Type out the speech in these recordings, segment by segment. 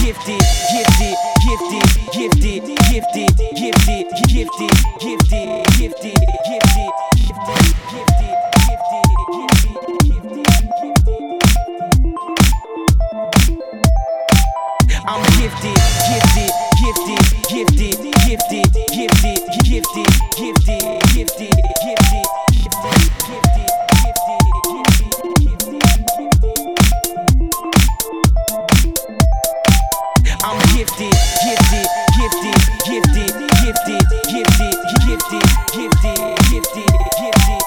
gifted, gifted, gifted, gifted, gifted, gifted, gifted, gifted, gifted, gifted, gifted, I'm gifted, gifted, gifted, gifted, gifted, gifted, gifted, gifted, gifted, gifted, I'm gifted, gifted, gifted, gifted, gifted, gifted, gifted, gifted, gifted, gifted.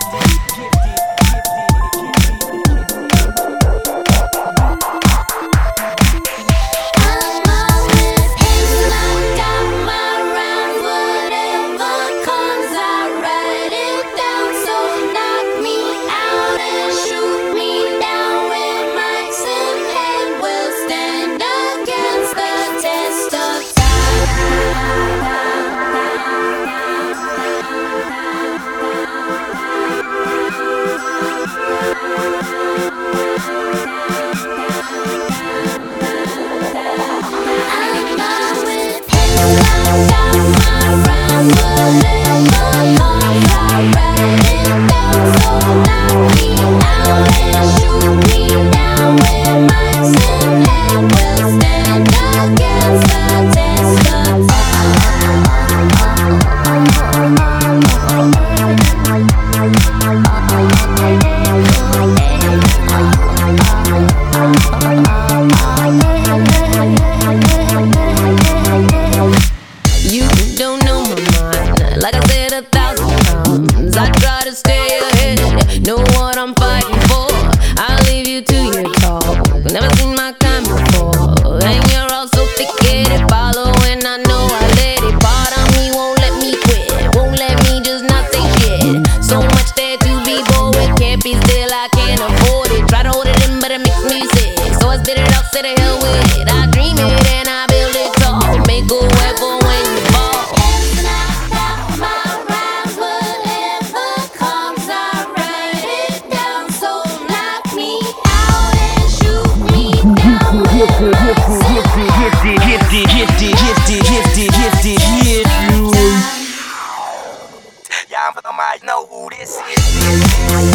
Like I said 1,000 times, I try to stay ahead, know what I'm fighting for. I'll leave you to your talk, never seen my kind before. And you're all so thick-headed, following, I know I let it. Part of me won't let me quit, won't let me just not say shit. So much there to be bored with, can't be still, I can't afford it. Try to hold it in, but it makes me sick, so I spit it out, say the hell with it. I dream it and I build it tall, make a way for when you fall. Gifted, gifted, gifted, gifted, gifted, gifted, gifted. Y'all for the mic know who this is.